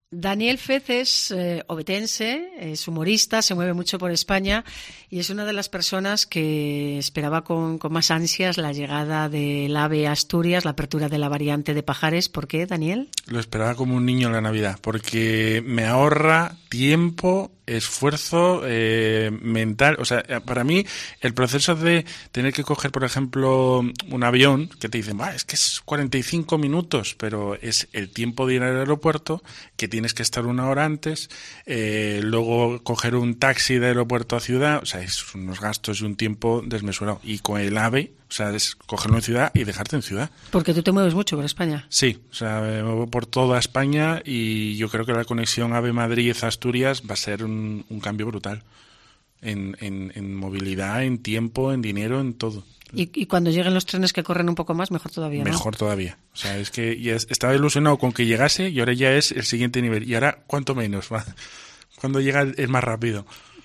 Daniel Fez es obetense, es humorista, se mueve mucho por España y es una de las personas que esperaba con más ansias la llegada del AVE a Asturias, la apertura de la variante de Pajares. ¿Por qué, Daniel? Lo esperaba como un niño en la Navidad, porque me ahorra tiempo, esfuerzo mental. O sea, para mí el proceso de tener que coger, por ejemplo, un avión, que te dicen, es que es 45 minutos, pero es el tiempo de ir al aeropuerto, que tienes que estar una hora antes, luego coger un taxi de aeropuerto a ciudad, o sea, es unos gastos y un tiempo desmesurado. Y con el AVE, o sea, es cogerlo en ciudad y dejarte en ciudad. Porque tú te mueves mucho por España. Sí, o sea, me muevo por toda España y yo creo que la conexión AVE Madrid-Asturias va a ser un cambio brutal en movilidad, en tiempo, en dinero, en todo. Y cuando lleguen los trenes que corren un poco más, mejor todavía, ¿no? Mejor todavía. O sea, es que ya estaba ilusionado con que llegase y ahora ya es el siguiente nivel. Y ahora, ¿cuánto menos? Cuando llega es más rápido.